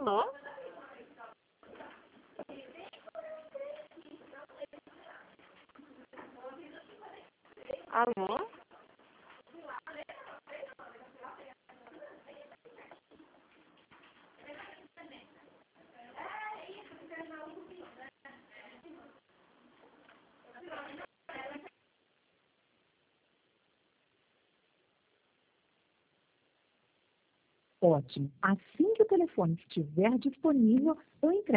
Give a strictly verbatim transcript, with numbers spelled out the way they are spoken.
Alô? Alô? Ótimo. Assim que o telefone estiver disponível, eu entrego.